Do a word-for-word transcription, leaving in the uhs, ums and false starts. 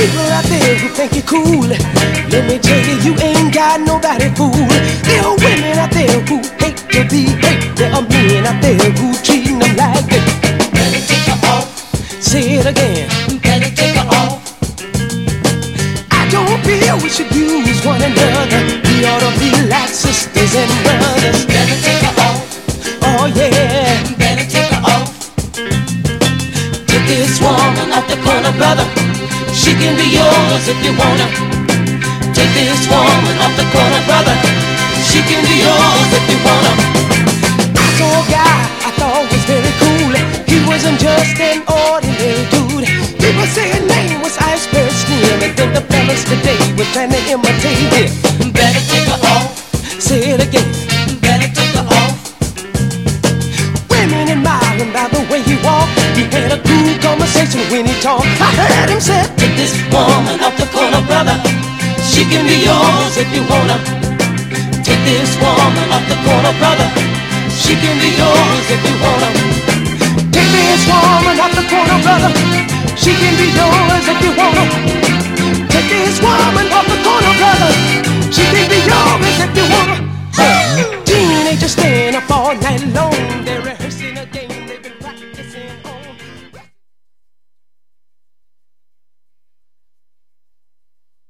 People out there who think you're cool, let me tell you, you ain't got nobody fool. There are women out there who hate to be hate. There are men out there who treating them like they better take her off. Say it again. Better take her off. I don't feel we should use one another. We ought to be like sisters and brothers. Better take her off. Oh yeah. Better take her off. Take this woman off the corner, brother. She can be yours if you wanna. Take this woman off the corner, brother. She can be yours if you wanna. I saw a guy I thought was very cool. He wasn't just an ordinary dude. People say his name was Iceberg Slim, and then the fellas today were trying to imitate him. Better take her off. Say it again. Better take her off. Women admiring by the way he walked. He had a cool conversation when he talked. I heard him say, take this woman off the corner, brother. She can be yours if you wanna. Take this woman off the corner, brother. She can be yours if you wanna. Take this woman off the corner, brother. She can be yours if you wanna. Take this woman off the corner, brother.